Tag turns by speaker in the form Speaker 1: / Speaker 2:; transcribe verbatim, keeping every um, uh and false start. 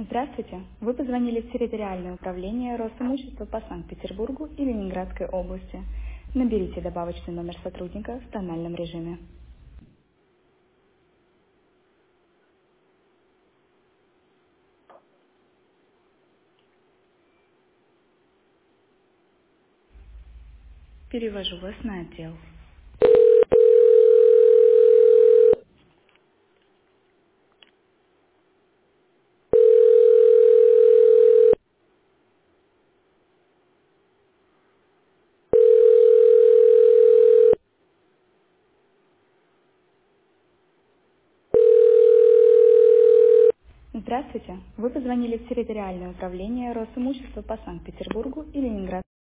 Speaker 1: Здравствуйте. Вы позвонили в территориальное управление Росимущества по Санкт-Петербургу и Ленинградской области. Наберите добавочный номер сотрудника в тональном режиме. Перевожу вас на отдел. Здравствуйте. Вы позвонили в территориальное управление Росимущества по Санкт-Петербургу и Ленинградской